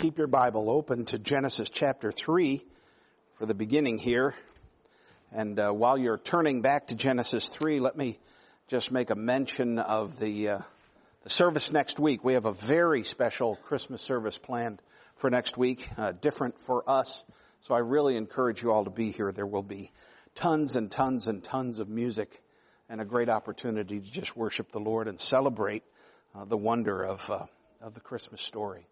keep your Bible open to Genesis chapter 3 for the beginning here. And while you're turning back to Genesis 3, let me just make a mention of the service next week. We have a very special Christmas service planned for next week, different for us. So I really encourage you all to be here. There will be tons and tons and tons of music and a great opportunity to just worship the Lord and celebrate the wonder of the Christmas story.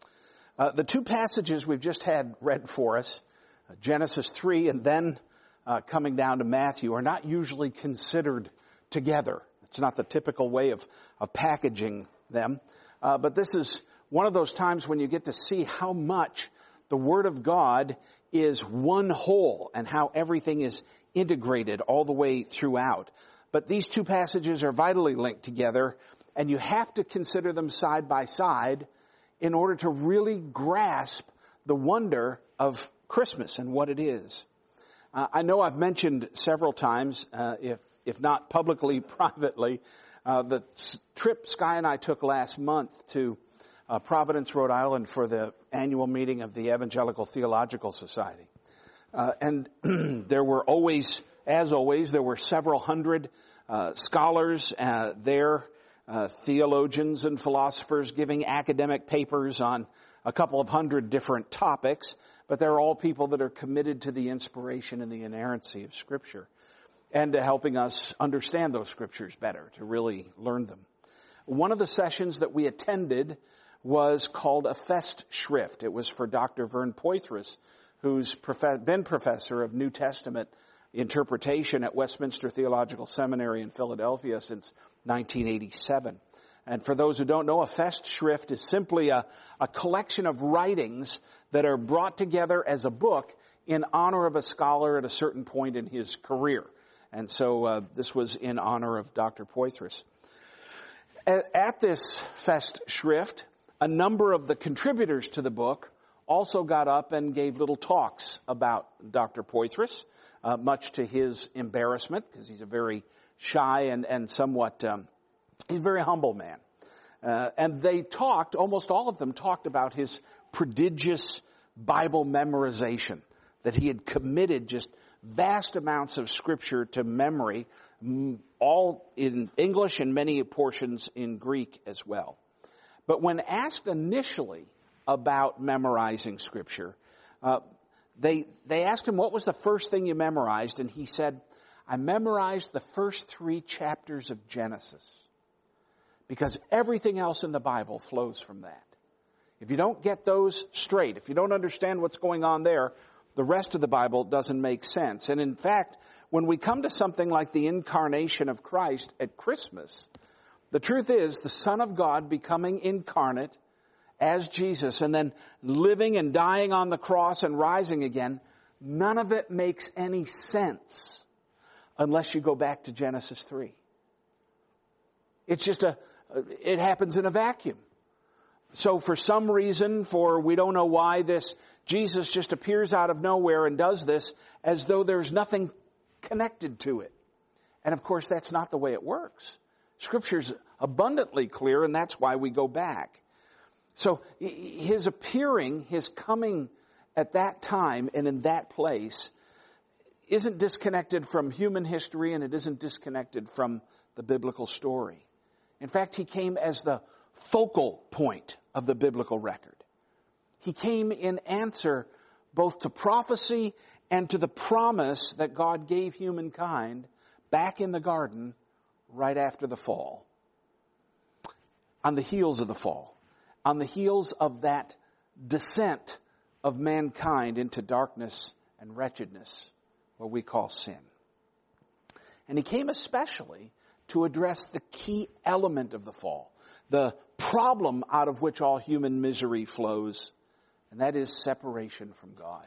The two passages we've just had read for us, Genesis 3 and then coming down to Matthew, are not usually considered together. It's not the typical way of packaging them. But this is one of those times when you get to see how much the Word of God is one whole and how everything is integrated all the way throughout. But these two passages are vitally linked together, and you have to consider them side by side in order to really grasp the wonder of Christmas and what it is. I know I've mentioned several times, if not publicly, privately, the trip Sky and I took last month to Providence, Rhode Island for the annual meeting of the Evangelical Theological Society. And there were as always, there were several hundred scholars there, theologians and philosophers giving academic papers on a couple of hundred different topics, but they're all people that are committed to the inspiration and the inerrancy of Scripture and to helping us understand those Scriptures better, to really learn them. One of the sessions that we attended was called a Festschrift. It was for Dr. Vern Poythress, who's been professor of New Testament interpretation at Westminster Theological Seminary in Philadelphia since 1987. And for those who don't know, a Festschrift is simply a collection of writings that are brought together as a book in honor of a scholar at a certain point in his career. And so this was in honor of Dr. Poythress. At this Festschrift, a number of the contributors to the book also got up and gave little talks about Dr. Poythress, much to his embarrassment, because he's a very shy and somewhat, he's a very humble man. And they talked, almost all of them talked about his prodigious Bible memorization, that he had committed just vast amounts of Scripture to memory, all in English and many portions in Greek as well. But when asked initially about memorizing Scripture, they asked him, what was the first thing you memorized? And he said, I memorized the first 3 chapters of Genesis, because everything else in the Bible flows from that. If you don't get those straight, if you don't understand what's going on there, the rest of the Bible doesn't make sense. And in fact, when we come to something like the incarnation of Christ at Christmas, the truth is the Son of God becoming incarnate as Jesus and then living and dying on the cross and rising again, none of it makes any sense unless you go back to Genesis 3. It's just it happens in a vacuum. So for some reason, we don't know why, this Jesus just appears out of nowhere and does this as though there's nothing connected to it. And of course, that's not the way it works. Scripture's abundantly clear, and that's why we go back. So his appearing, his coming at that time and in that place isn't disconnected from human history, and it isn't disconnected from the biblical story. In fact, he came as the focal point of the biblical record. He came in answer both to prophecy and to the promise that God gave humankind back in the garden right after the fall. On the heels of the fall. On the heels of that descent of mankind into darkness and wretchedness, what we call sin. And he came especially to address the key element of the fall, the problem out of which all human misery flows, and that is separation from God.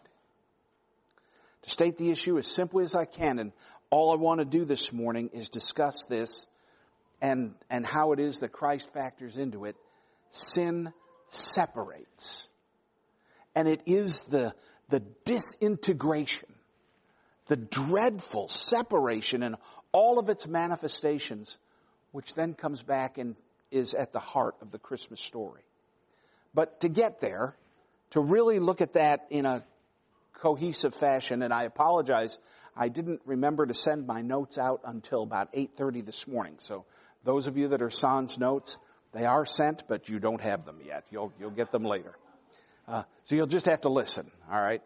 To state the issue as simply as I can, and all I want to do this morning is discuss this and how it is that Christ factors into it. Sin separates. And it is the disintegration, the dreadful separation and all of its manifestations, which then comes back and is at the heart of the Christmas story. But to get there, to really look at that in a cohesive fashion. And I apologize, I didn't remember to send my notes out until about 8:30 this morning. So those of you that are sans notes, they are sent, but you don't have them yet. You'll get them later. So you'll just have to listen. All right.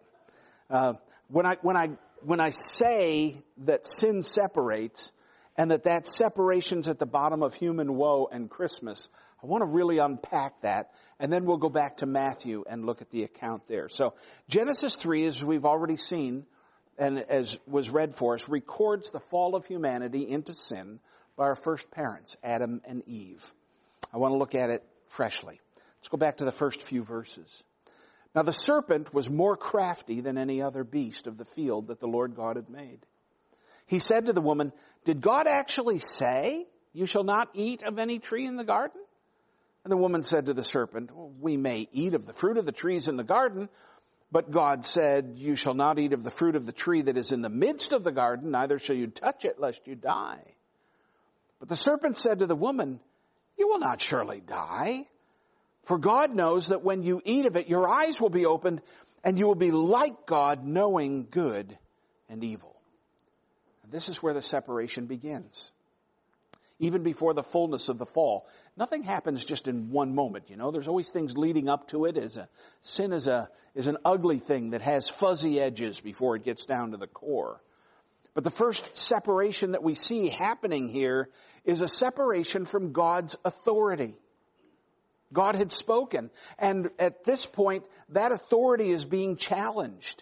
When I say that sin separates, and that separation's at the bottom of human woe and Christmas, I want to really unpack that, and then we'll go back to Matthew and look at the account there. So Genesis 3, as we've already seen, and as was read for us, records the fall of humanity into sin by our first parents, Adam and Eve. I want to look at it freshly. Let's go back to the first few verses. Now the serpent was more crafty than any other beast of the field that the Lord God had made. He said to the woman, "Did God actually say, 'You shall not eat of any tree in the garden'?" And the woman said to the serpent, "We may eat of the fruit of the trees in the garden, but God said, 'You shall not eat of the fruit of the tree that is in the midst of the garden, neither shall you touch it, lest you die.' But the serpent said to the woman, 'You will not surely die. For God knows that when you eat of it, your eyes will be opened, and you will be like God, knowing good and evil.'" And this is where the separation begins. Even before the fullness of the fall, nothing happens just in one moment. You know, there's always things leading up to it. Sin is an ugly thing that has fuzzy edges before it gets down to the core. But the first separation that we see happening here is a separation from God's authority. God had spoken, and at this point, that authority is being challenged.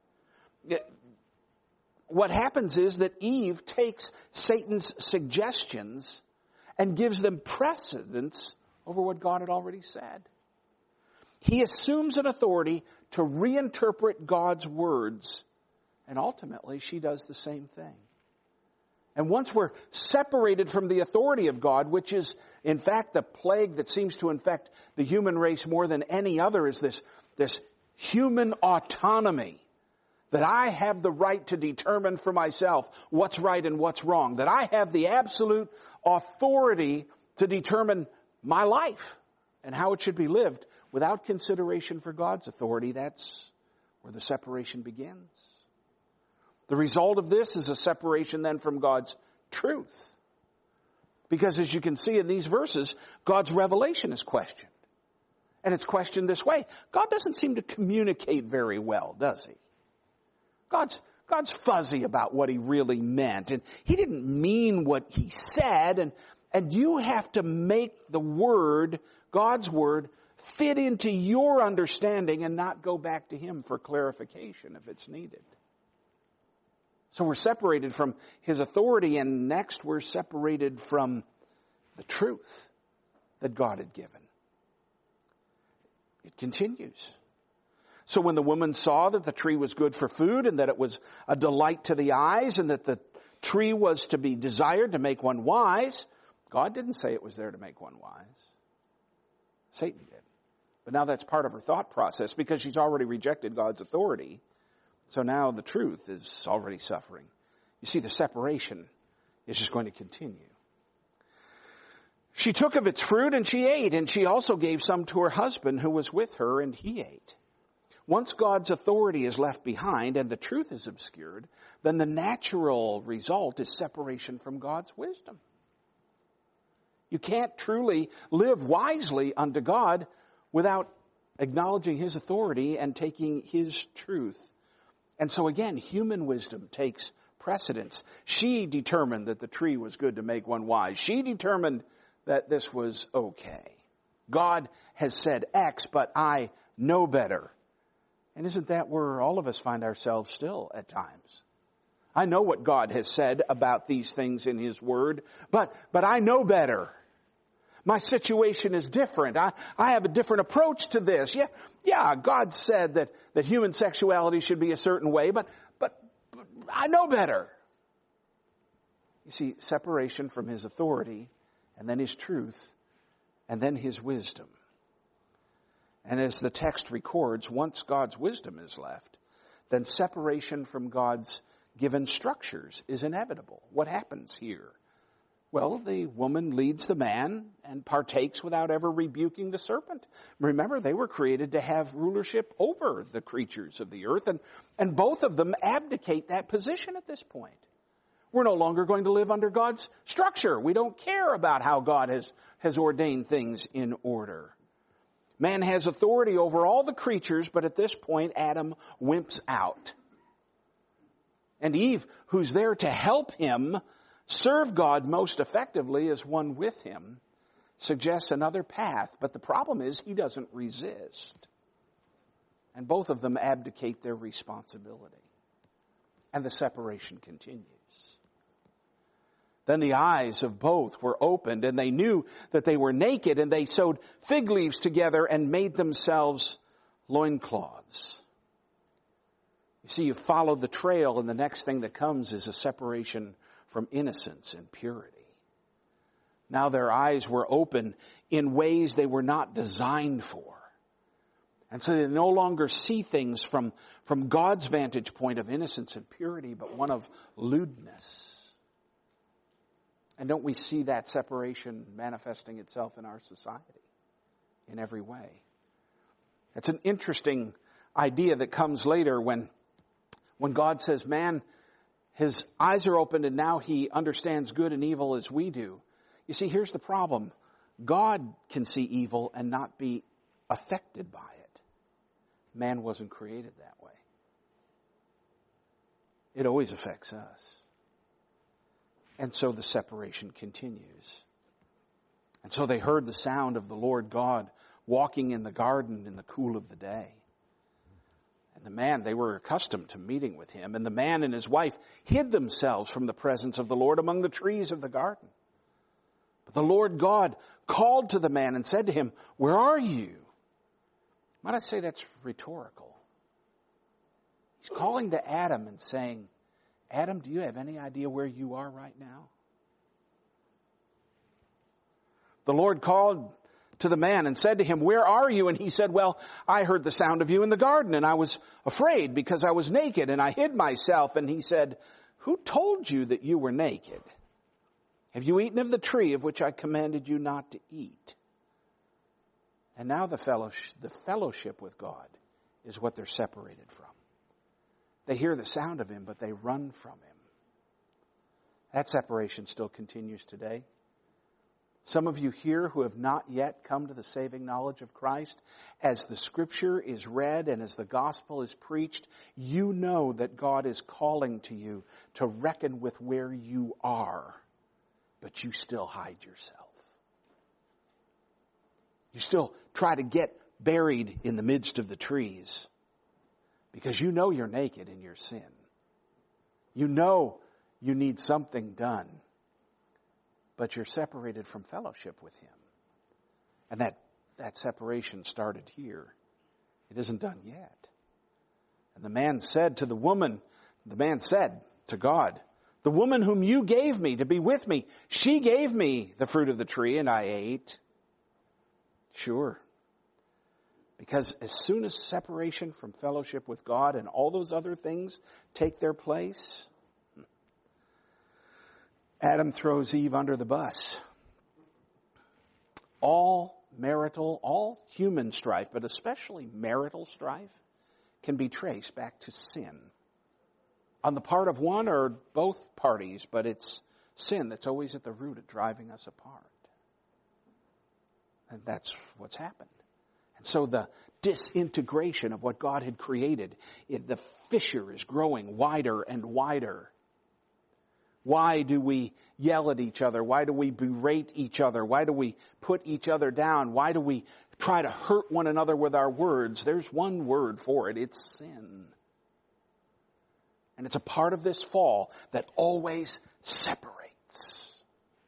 What happens is that Eve takes Satan's suggestions and gives them precedence over what God had already said. He assumes an authority to reinterpret God's words, and ultimately she does the same thing. And once we're separated from the authority of God, which is in fact the plague that seems to infect the human race more than any other, is this human autonomy. That I have the right to determine for myself what's right and what's wrong. That I have the absolute authority to determine my life and how it should be lived without consideration for God's authority. That's where the separation begins. The result of this is a separation then from God's truth. Because as you can see in these verses, God's revelation is questioned. And it's questioned this way. God doesn't seem to communicate very well, does he? God's fuzzy about what he really meant, and he didn't mean what he said, and you have to make the word, God's word, fit into your understanding and not go back to him for clarification if it's needed. So we're separated from his authority, and next we're separated from the truth that God had given. It continues. So when the woman saw that the tree was good for food and that it was a delight to the eyes and that the tree was to be desired to make one wise, God didn't say it was there to make one wise. Satan did. But now that's part of her thought process because she's already rejected God's authority. So now the truth is already suffering. You see, the separation is just going to continue. She took of its fruit and she ate, and she also gave some to her husband who was with her, and he ate. Once God's authority is left behind and the truth is obscured, then the natural result is separation from God's wisdom. You can't truly live wisely unto God without acknowledging his authority and taking his truth. And so again, human wisdom takes precedence. She determined that the tree was good to make one wise. She determined that this was okay. God has said X, but I know better. And isn't that where all of us find ourselves still at times? I know what God has said about these things in his word, but I know better. My situation is different. I have a different approach to this. Yeah, God said that human sexuality should be a certain way, but I know better. You see, separation from his authority, and then his truth, and then his wisdom. And as the text records, once God's wisdom is left, then separation from God's given structures is inevitable. What happens here? Well, the woman leads the man and partakes without ever rebuking the serpent. Remember, they were created to have rulership over the creatures of the earth, and both of them abdicate that position at this point. We're no longer going to live under God's structure. We don't care about how God has ordained things in order. Man has authority over all the creatures, but at this point, Adam wimps out. And Eve, who's there to help him serve God most effectively as one with him, suggests another path. But the problem is he doesn't resist. And both of them abdicate their responsibility. And the separation continues. Then the eyes of both were opened, and they knew that they were naked, and they sewed fig leaves together and made themselves loincloths. You see, you followed the trail, and the next thing that comes is a separation from innocence and purity. Now their eyes were open in ways they were not designed for. And so they no longer see things from God's vantage point of innocence and purity, but one of lewdness. And don't we see that separation manifesting itself in our society in every way? It's an interesting idea that comes later when God says, man, his eyes are opened and now he understands good and evil as we do. You see, here's the problem. God can see evil and not be affected by it. Man wasn't created that way. It always affects us. And so the separation continues. And so they heard the sound of the Lord God walking in the garden in the cool of the day. And the man, they were accustomed to meeting with him, and the man and his wife hid themselves from the presence of the Lord among the trees of the garden. But the Lord God called to the man and said to him, "Where are you?" Might I say that's rhetorical? He's calling to Adam and saying, Adam, do you have any idea where you are right now? The Lord called to the man and said to him, "Where are you?" And he said, "Well, I heard the sound of you in the garden, and I was afraid because I was naked, and I hid myself." And he said, "Who told you that you were naked? Have you eaten of the tree of which I commanded you not to eat?" And now the fellowship with God is what they're separated from. They hear the sound of him, but they run from him. That separation still continues today. Some of you here who have not yet come to the saving knowledge of Christ, as the scripture is read and as the gospel is preached, you know that God is calling to you to reckon with where you are, but you still hide yourself. You still try to get buried in the midst of the trees because you know you're naked in your sin. You know you need something done. But you're separated from fellowship with him. And that separation started here. It isn't done yet. And the man said to God, "The woman whom you gave me to be with me, she gave me the fruit of the tree and I ate." Sure. Because as soon as separation from fellowship with God and all those other things take their place, Adam throws Eve under the bus. All human strife, but especially marital strife, can be traced back to sin. On the part of one or both parties, but it's sin that's always at the root of driving us apart. And that's what's happened. And so the disintegration of what God had created, the fissure is growing wider and wider. Why do we yell at each other? Why do we berate each other? Why do we put each other down? Why do we try to hurt one another with our words? There's one word for it. It's sin. And it's a part of this fall that always separates.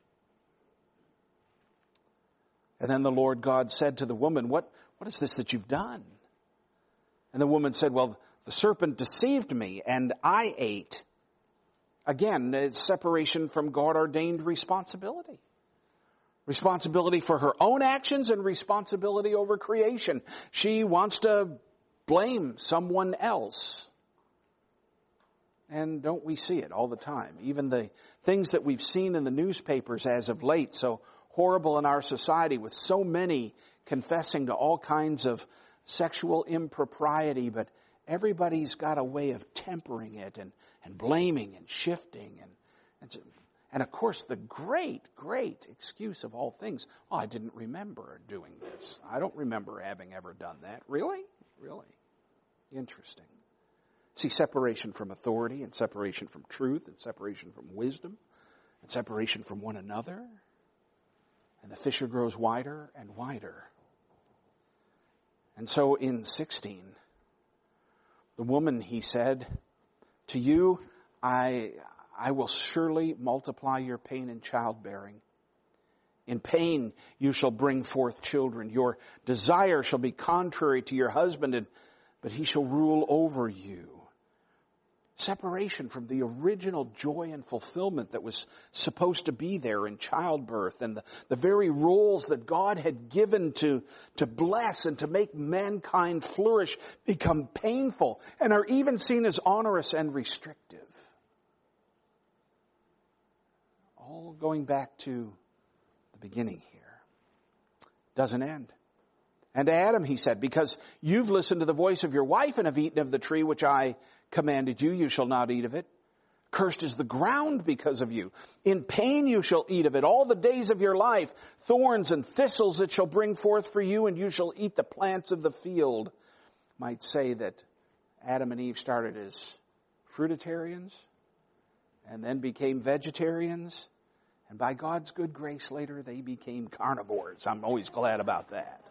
And then the Lord God said to the woman, what is this that you've done? And the woman said, "Well, the serpent deceived me and I ate." Again, it's separation from God-ordained responsibility. Responsibility for her own actions and responsibility over creation. She wants to blame someone else. And don't we see it all the time? Even the things that we've seen in the newspapers as of late, so horrible in our society, with so many confessing to all kinds of sexual impropriety, but everybody's got a way of tempering it and blaming and shifting. And of course, the great excuse of all things, oh, I didn't remember doing this. I don't remember having ever done that. Really? Really? Interesting. See, separation from authority and separation from truth and separation from wisdom and separation from one another. And the fissure grows wider and wider. And so in 16, the woman, he said, to you, I will surely multiply your pain in childbearing. In pain you shall bring forth children. Your desire shall be contrary to your husband, but he shall rule over you. Separation from the original joy and fulfillment that was supposed to be there in childbirth, and the very roles that God had given to bless and to make mankind flourish become painful and are even seen as onerous and restrictive. All going back to the beginning here. Doesn't end. And to Adam he said, because you've listened to the voice of your wife and have eaten of the tree which I commanded you, you shall not eat of it. Cursed is the ground because of you. In pain you shall eat of it all the days of your life. Thorns and thistles it shall bring forth for you, and you shall eat the plants of the field. Might say that Adam and Eve started as fruitarians and then became vegetarians. And by God's good grace later they became carnivores. I'm always glad about that.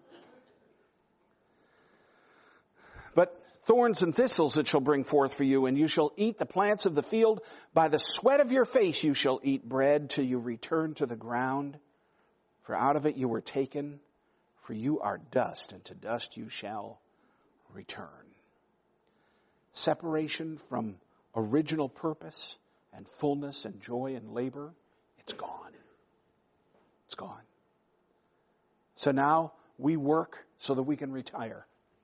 But thorns and thistles it shall bring forth for you, and you shall eat the plants of the field. By the sweat of your face you shall eat bread till you return to the ground. For out of it you were taken, for you are dust, and to dust you shall return. Separation from original purpose and fullness and joy and labor, it's gone. It's gone. So now we work so that we can retire.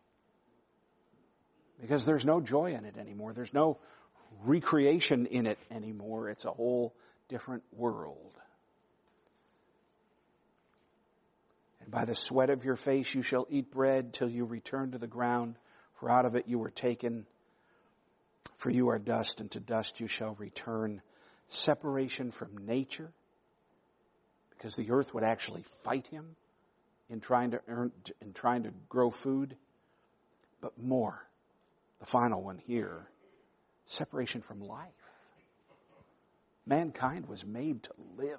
Because there's no joy in it anymore. There's no recreation in it anymore. It's a whole different world. And by the sweat of your face you shall eat bread till you return to the ground, for out of it you were taken. For you are dust, and to dust you shall return. Separation from nature, because the earth would actually fight him in trying to grow food. But more, the final one here, separation from life. Mankind was made to live.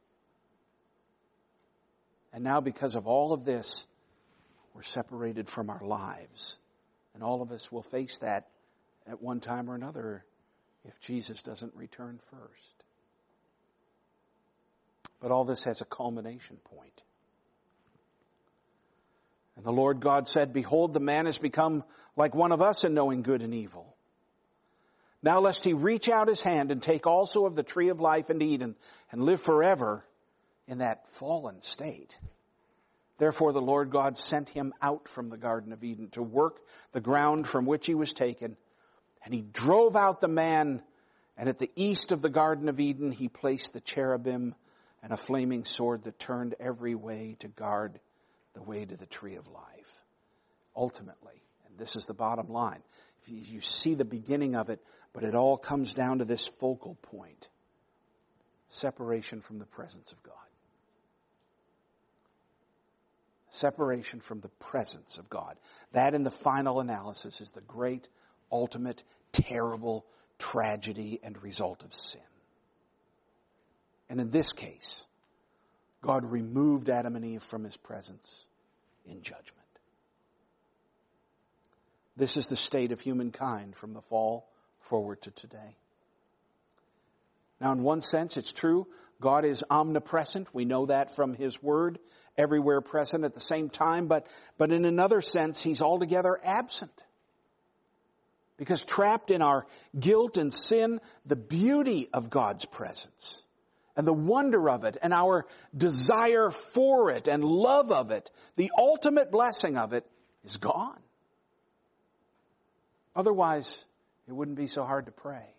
And now because of all of this, we're separated from our lives. And all of us will face that at one time or another if Jesus doesn't return first. But all this has a culmination point. And the Lord God said, behold, the man has become like one of us in knowing good and evil. Now lest he reach out his hand and take also of the tree of life and eat and live forever in that fallen state. Therefore the Lord God sent him out from the Garden of Eden to work the ground from which he was taken. And he drove out the man, and at the east of the Garden of Eden he placed the cherubim and a flaming sword that turned every way to guard the way to the tree of life. Ultimately, and this is the bottom line, if you see the beginning of it, but it all comes down to this focal point. Separation from the presence of God. Separation from the presence of God. That in the final analysis is the great, ultimate, terrible tragedy and result of sin. And in this case, God removed Adam and Eve from his presence in judgment. This is the state of humankind from the fall forward to today. Now, in one sense, it's true. God is omnipresent. We know that from his word, everywhere present at the same time. But in another sense, he's altogether absent. Because trapped in our guilt and sin, the beauty of God's presence and the wonder of it and our desire for it and love of it, the ultimate blessing of it, is gone. Otherwise, it wouldn't be so hard to pray.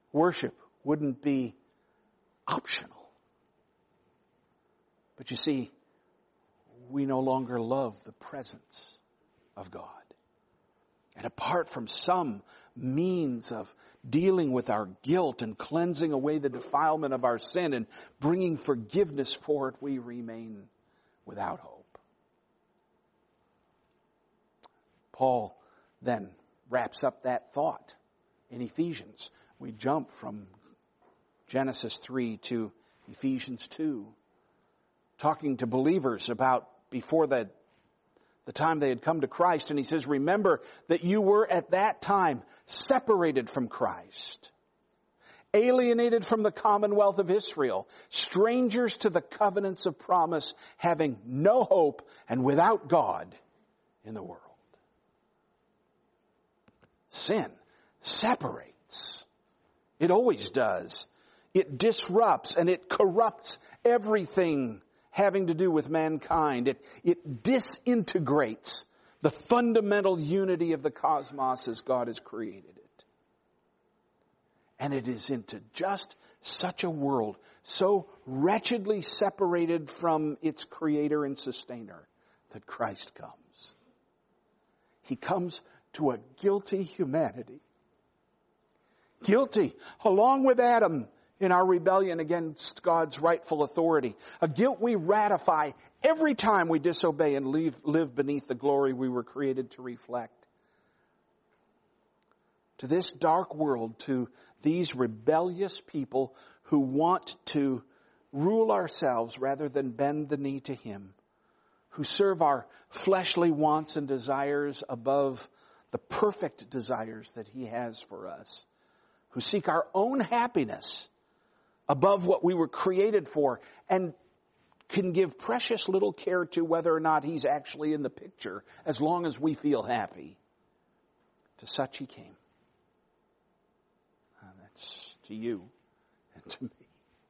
worship wouldn't be optional. But you see, we no longer love the presence of God. And apart from some means of dealing with our guilt and cleansing away the defilement of our sin and bringing forgiveness for it, we remain without hope. Paul then wraps up that thought in Ephesians. We jump from Genesis 3 to Ephesians 2, talking to believers about before the time they had come to Christ. And he says, remember that you were at that time separated from Christ, alienated from the commonwealth of Israel, strangers to the covenants of promise, having no hope and without God in the world. Sin separates. It always does. It disrupts and it corrupts everything having to do with mankind. It disintegrates the fundamental unity of the cosmos as God has created it. And it is into just such a world, so wretchedly separated from its creator and sustainer, that Christ comes. He comes to a guilty humanity. Guilty, along with Adam, in our rebellion against God's rightful authority. A guilt we ratify every time we disobey and live beneath the glory we were created to reflect. To this dark world, to these rebellious people who want to rule ourselves rather than bend the knee to Him, who serve our fleshly wants and desires above the perfect desires that He has for us, who seek our own happiness above what we were created for, and can give precious little care to whether or not He's actually in the picture, as long as we feel happy. To such He came. That's to you and to me.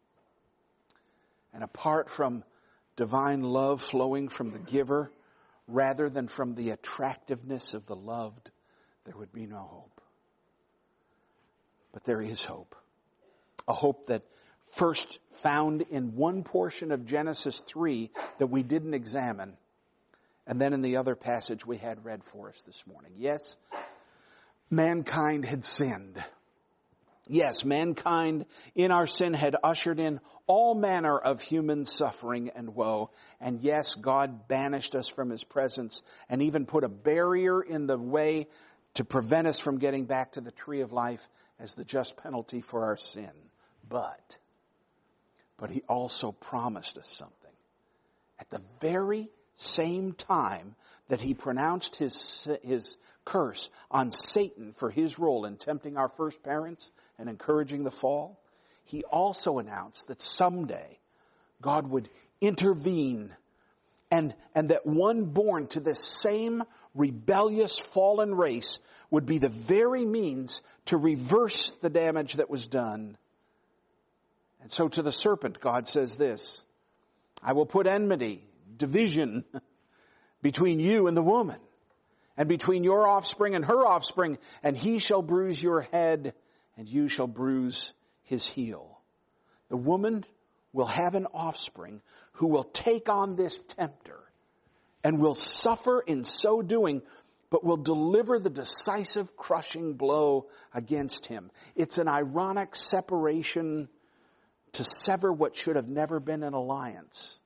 And apart from divine love flowing from the giver, rather than from the attractiveness of the loved, there would be no hope. But there is hope. A hope that first found in one portion of Genesis 3 that we didn't examine, and then in the other passage we had read for us this morning. Yes, mankind had sinned. Yes, mankind in our sin had ushered in all manner of human suffering and woe. And yes, God banished us from His presence and even put a barrier in the way to prevent us from getting back to the tree of life as the just penalty for our sin. But He also promised us something. At the very same time that He pronounced his curse on Satan for his role in tempting our first parents and encouraging the fall, He also announced that someday God would intervene and that one born to this same rebellious fallen race would be the very means to reverse the damage that was done. And so to the serpent, God says this, I will put enmity, division between you and the woman, and between your offspring and her offspring, and he shall bruise your head, and you shall bruise his heel. The woman will have an offspring who will take on this tempter and will suffer in so doing, but will deliver the decisive crushing blow against him. It's an ironic separation to sever what should have never been an alliance.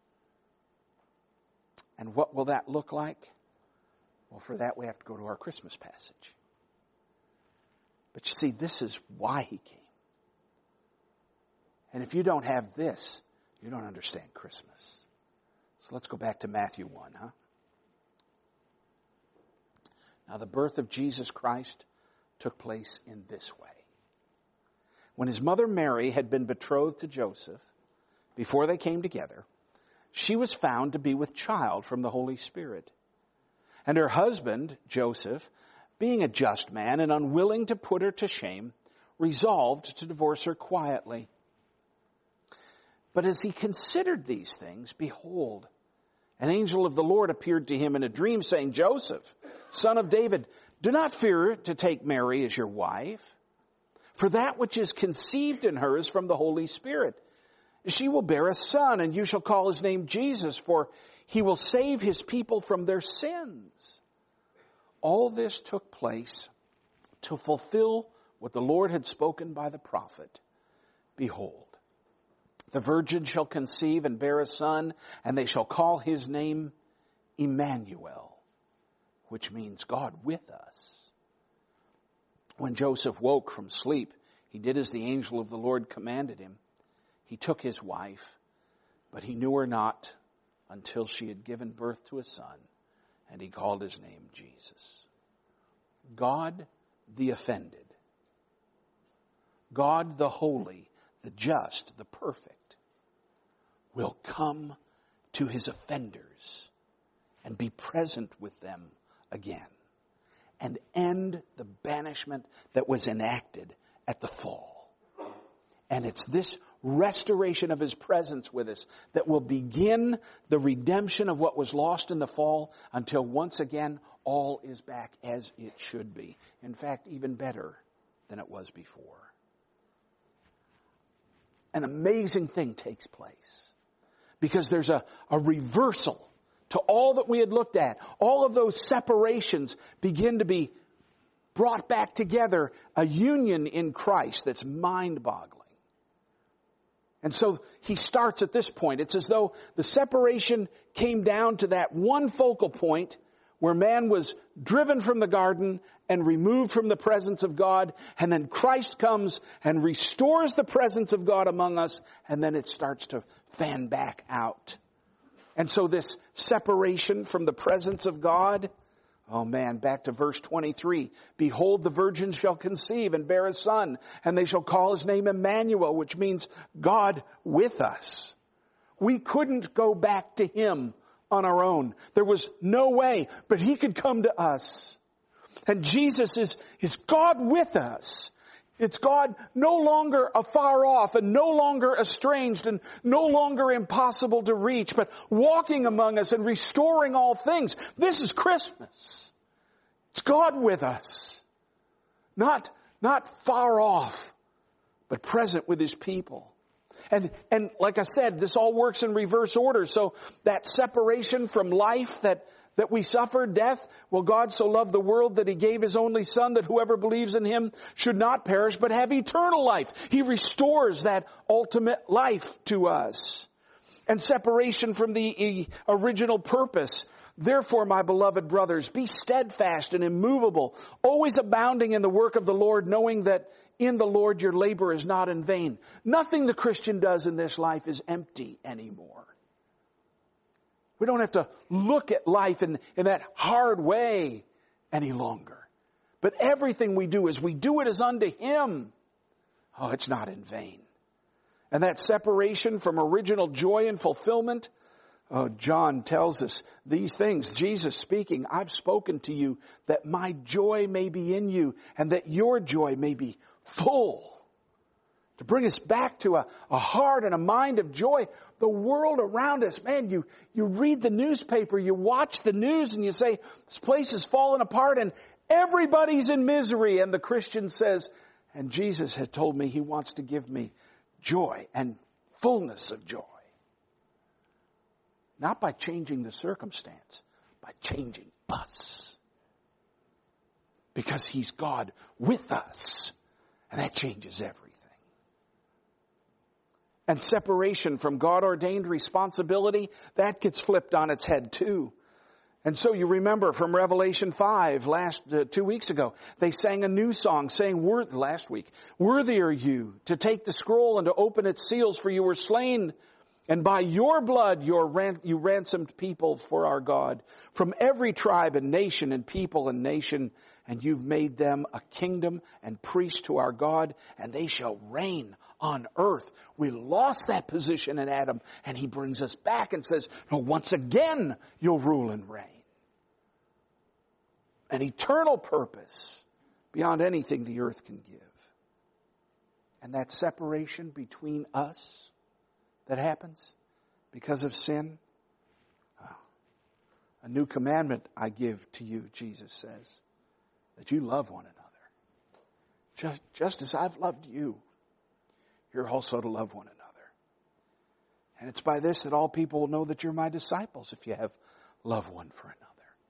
And what will that look like? Well, for that we have to go to our Christmas passage. But you see, this is why He came. And if you don't have this, you don't understand Christmas. So let's go back to Matthew 1, huh? Now, the birth of Jesus Christ took place in this way. When His mother Mary had been betrothed to Joseph, before they came together, she was found to be with child from the Holy Spirit. And her husband, Joseph, being a just man and unwilling to put her to shame, resolved to divorce her quietly. But as he considered these things, behold, an angel of the Lord appeared to him in a dream, saying, Joseph, son of David, do not fear to take Mary as your wife, For that which is conceived in her is from the Holy Spirit. She will bear a son, and you shall call his name Jesus, for he will save his people from their sins. All this took place to fulfill what the Lord had spoken by the prophet. Behold, the virgin shall conceive and bear a son, and they shall call his name Emmanuel, which means God with us. When Joseph woke from sleep, he did as the angel of the Lord commanded him. He took his wife, but he knew her not until she had given birth to a son, and he called his name Jesus. God the offended, God the holy, the just, the perfect, will come to his offenders and be present with them again and end the banishment that was enacted at the fall. And it's this restoration of his presence with us that will begin the redemption of what was lost in the fall until once again all is back as it should be. In fact, even better than it was before. An amazing thing takes place because there's a reversal to all that we had looked at. All of those separations begin to be brought back together, a union in Christ that's mind-boggling. And so he starts at this point. It's as though the separation came down to that one focal point where man was driven from the garden and removed from the presence of God. And then Christ comes and restores the presence of God among us. And then it starts to fan back out. And so this separation from the presence of God, oh man, back to verse 23. Behold, the virgin shall conceive and bear a son, and they shall call his name Emmanuel, which means God with us. We couldn't go back to him on our own. There was no way, but he could come to us. And Jesus is God with us. It's God no longer afar off and no longer estranged and no longer impossible to reach, but walking among us and restoring all things. This is Christmas. It's God with us. Not far off, but present with his people. And like I said, this all works in reverse order. So that separation from life that we suffer, death, well, God so loved the world that he gave his only son that whoever believes in him should not perish but have eternal life. He restores that ultimate life to us. And separation from the original purpose. Therefore, my beloved brothers, be steadfast and immovable, always abounding in the work of the Lord, knowing that in the Lord your labor is not in vain. Nothing the Christian does in this life is empty anymore. We don't have to look at life in that hard way any longer. But everything we do, as we do it as unto him, oh, it's not in vain. And that separation from original joy and fulfillment, oh, John tells us these things. Jesus speaking, I've spoken to you that my joy may be in you and that your joy may be full. To bring us back to a heart and a mind of joy. The world around us, man, you read the newspaper, you watch the news and you say, this place is falling apart and everybody's in misery. And the Christian says, and Jesus had told me he wants to give me joy and fullness of joy. Not by changing the circumstance, by changing us. Because he's God with us. And that changes everything. And separation from God-ordained responsibility, that gets flipped on its head too. And so you remember from Revelation 5, 2 weeks ago, they sang a new song saying, last week, worthy are you to take the scroll and to open its seals, for you were slain, and by your blood you ransomed people for our God from every tribe and nation and people and nation, and you've made them a kingdom and priests to our God, and they shall reign on earth. We lost that position in Adam, and he brings us back and says, no, once again you'll rule and reign. An eternal purpose beyond anything the earth can give. And that separation between us that happens because of sin, a new commandment I give to you, Jesus says, that you love one another. Just as I've loved you, you're also to love one another. And it's by this that all people will know that you're my disciples, if you have love one for another.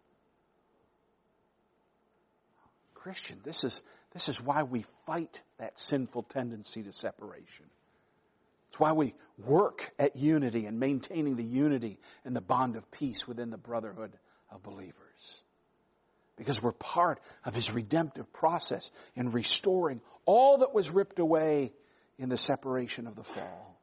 Christian, this is why we fight that sinful tendency to separation. It's why we work at unity and maintaining the unity and the bond of peace within the brotherhood of believers. Because we're part of His redemptive process in restoring all that was ripped away in the separation of the fall.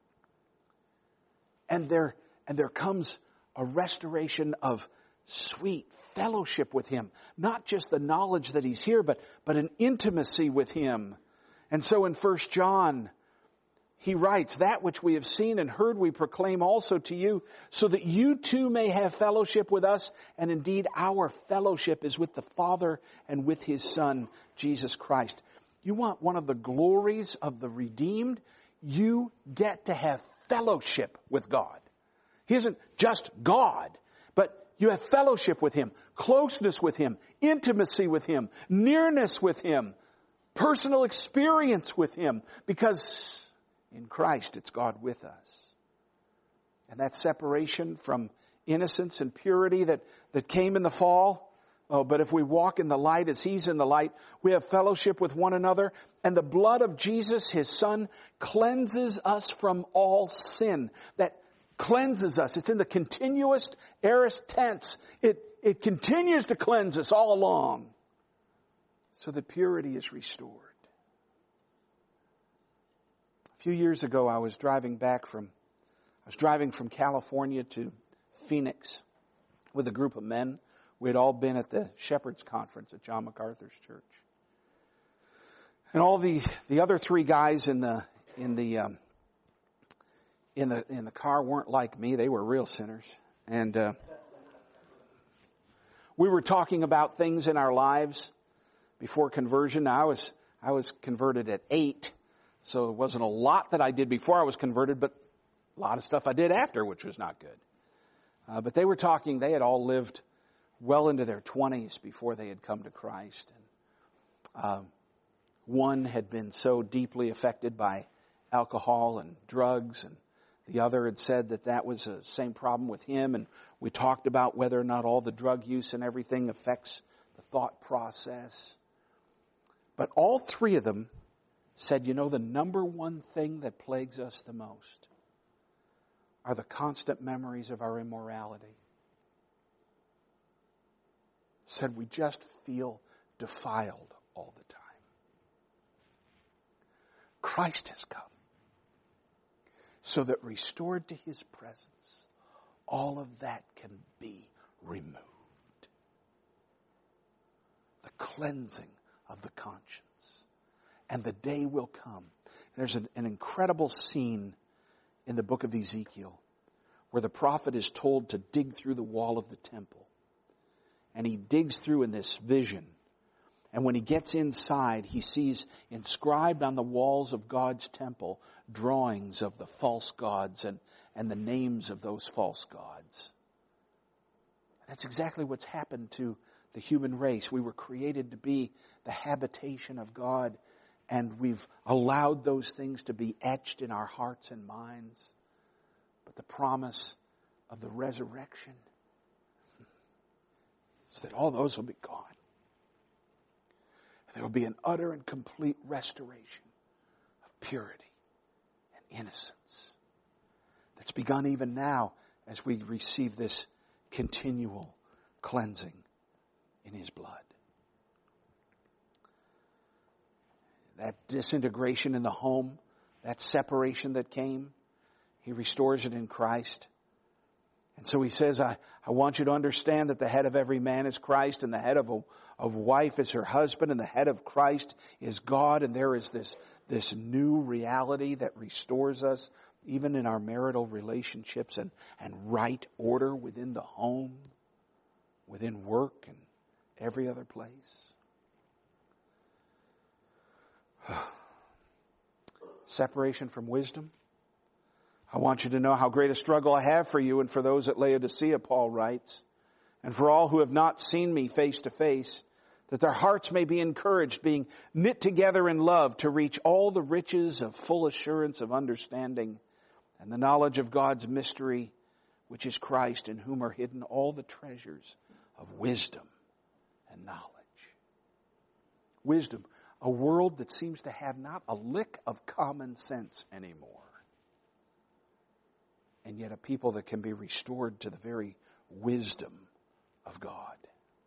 And there comes a restoration of sweet fellowship with Him. Not just the knowledge that He's here, but an intimacy with Him. And so in 1 John, he writes, that which we have seen and heard we proclaim also to you, so that you too may have fellowship with us. And indeed, our fellowship is with the Father and with His Son, Jesus Christ. You want one of the glories of the redeemed? You get to have fellowship with God. He isn't just God, but you have fellowship with Him, closeness with Him, intimacy with Him, nearness with Him, personal experience with Him, because in Christ it's God with us. And that separation from innocence and purity that came in the fall, but if we walk in the light as He's in the light, we have fellowship with one another, and the blood of Jesus, His Son, cleanses us from all sin. That cleanses us. It's in the continuous aorist tense. It continues to cleanse us all along, so that purity is restored. A few years ago, I was driving from California to Phoenix with a group of men. We had all been at the Shepherd's Conference at John MacArthur's church. And all the other three guys in the car weren't like me. They were real sinners. And we were talking about things in our lives before conversion. Now, I was converted at 8, so it wasn't a lot that I did before I was converted, but a lot of stuff I did after, which was not good. But they were talking, they had all lived well into their 20s before they had come to Christ. And one had been so deeply affected by alcohol and drugs, and the other had said that was the same problem with him. And we talked about whether or not all the drug use and everything affects the thought process. But all three of them said, the number one thing that plagues us the most are the constant memories of our immorality. Said we just feel defiled all the time. Christ has come so that restored to His presence, all of that can be removed. The cleansing of the conscience. And the day will come. There's an incredible scene in the book of Ezekiel where the prophet is told to dig through the wall of the temple. And he digs through in this vision. And when he gets inside, he sees inscribed on the walls of God's temple drawings of the false gods and the names of those false gods. That's exactly what's happened to the human race. We were created to be the habitation of God, and we've allowed those things to be etched in our hearts and minds. But the promise of the resurrection is that all those will be gone. There will be an utter and complete restoration of purity and innocence that's begun even now as we receive this continual cleansing in His blood. That disintegration in the home, that separation that came, He restores it in Christ. And so He says, I want you to understand that the head of every man is Christ, and the head of a wife is her husband, and the head of Christ is God. And there is this new reality that restores us, even in our marital relationships and right order within the home, within work, and every other place. Separation from wisdom. I want you to know how great a struggle I have for you and for those at Laodicea, Paul writes, and for all who have not seen me face to face, that their hearts may be encouraged, being knit together in love to reach all the riches of full assurance of understanding and the knowledge of God's mystery, which is Christ, in whom are hidden all the treasures of wisdom and knowledge. Wisdom, a world that seems to have not a lick of common sense anymore. And yet a people that can be restored to the very wisdom of God.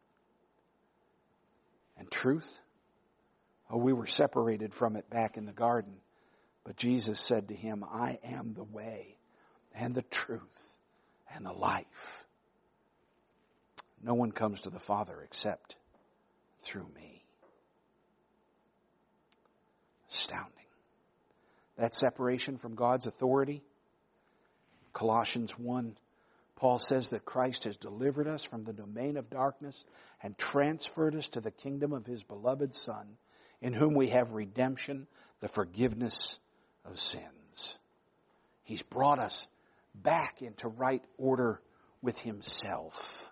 And truth? Oh, we were separated from it back in the garden. But Jesus said to him, I am the way and the truth and the life. No one comes to the Father except through me. Astounding. That separation from God's authority. Colossians 1, Paul says that Christ has delivered us from the domain of darkness and transferred us to the kingdom of his beloved Son, in whom we have redemption, the forgiveness of sins. He's brought us back into right order with himself.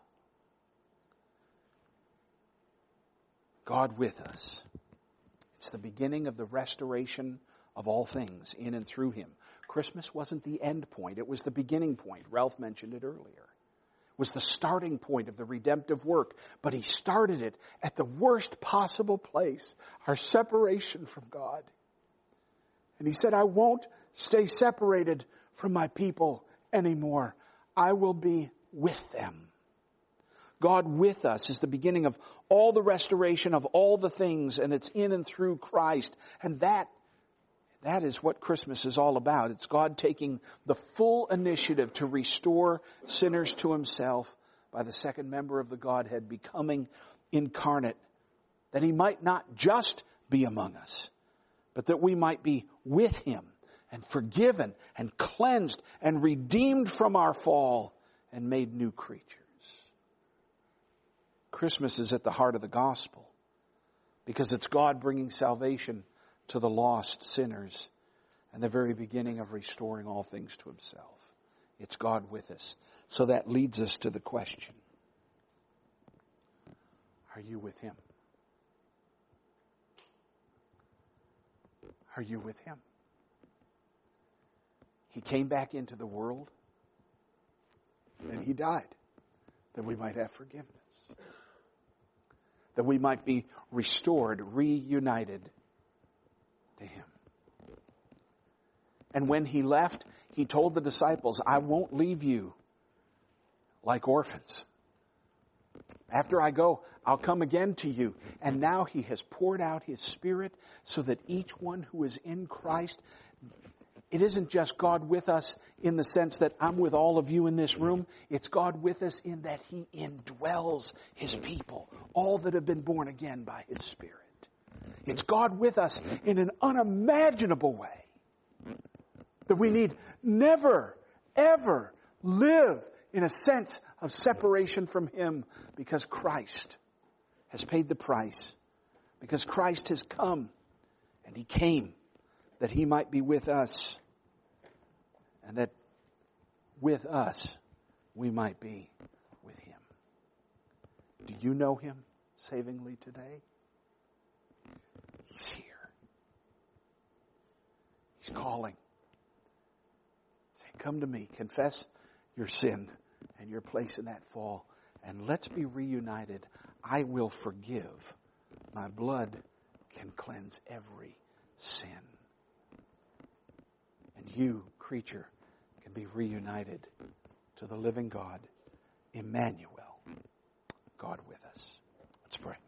God with us. It's the beginning of the restoration of all things in and through him. Christmas wasn't the end point. It was the beginning point. Ralph mentioned it earlier. It was the starting point of the redemptive work. But he started it at the worst possible place, our separation from God. And he said, I won't stay separated from my people anymore. I will be with them. God with us is the beginning of all the restoration of all the things, and it's in and through Christ. And that is what Christmas is all about. It's God taking the full initiative to restore sinners to himself by the second member of the Godhead becoming incarnate, that he might not just be among us, but that we might be with him and forgiven and cleansed and redeemed from our fall and made new creatures. Christmas is at the heart of the gospel because it's God bringing salvation to the lost sinners and the very beginning of restoring all things to himself. It's God with us. So that leads us to the question, are you with him? Are you with him? He came back into the world and he died that we might have forgiveness, that we might be restored, reunited to him. And when he left, he told the disciples, I won't leave you like orphans. After I go, I'll come again to you. And now he has poured out his Spirit so that each one who is in Christ, it isn't just God with us in the sense that I'm with all of you in this room. It's God with us in that he indwells his people, all that have been born again by his Spirit. It's God with us in an unimaginable way that we need never, ever live in a sense of separation from him because Christ has paid the price, because Christ has come, and he came that he might be with us, and that with us we might be with him. Do you know him savingly today? He's here. He's calling. Saying, come to me, confess your sin and your place in that fall, and let's be reunited. I will forgive. My blood can cleanse every sin. And you, creature, can be reunited to the living God, Emmanuel, God with us. Let's pray.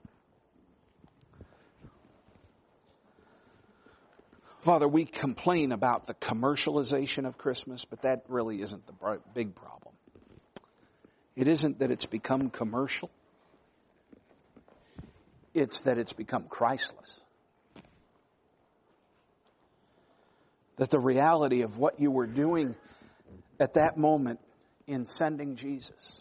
Father, we complain about the commercialization of Christmas, but that really isn't the big problem. It isn't that it's become commercial. It's that it's become Christless. That the reality of what you were doing at that moment in sending Jesus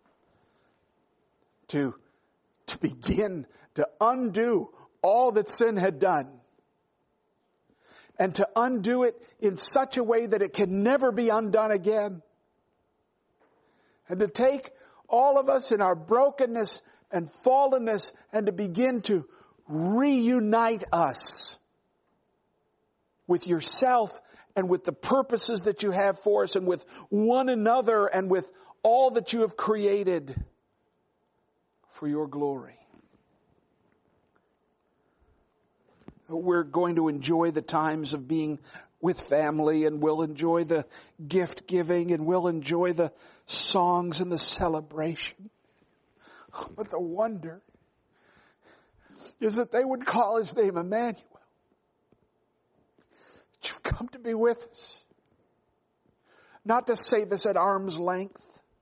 to begin to undo all that sin had done, and to undo it in such a way that it can never be undone again, and to take all of us in our brokenness and fallenness, and to begin to reunite us with yourself and with the purposes that you have for us and with one another and with all that you have created for your glory. We're going to enjoy the times of being with family, and we'll enjoy the gift giving, and we'll enjoy the songs and the celebration. But the wonder is that they would call his name Emmanuel. That you've come to be with us. Not to save us at arm's length.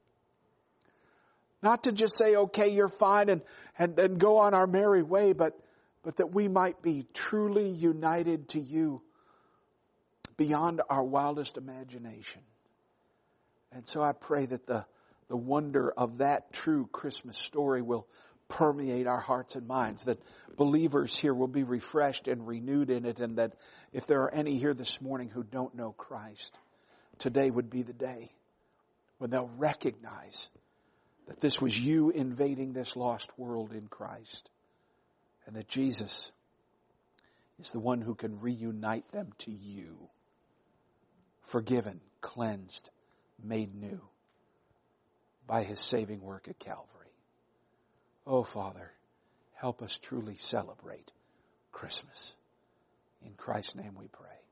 Not to just say, okay, you're fine, and go on our merry way, but that we might be truly united to you beyond our wildest imagination. And so I pray that the wonder of that true Christmas story will permeate our hearts and minds, that believers here will be refreshed and renewed in it, and that if there are any here this morning who don't know Christ, today would be the day when they'll recognize that this was you invading this lost world in Christ, and that Jesus is the one who can reunite them to you, forgiven, cleansed, made new by his saving work at Calvary. Oh, Father, help us truly celebrate Christmas. In Christ's name we pray.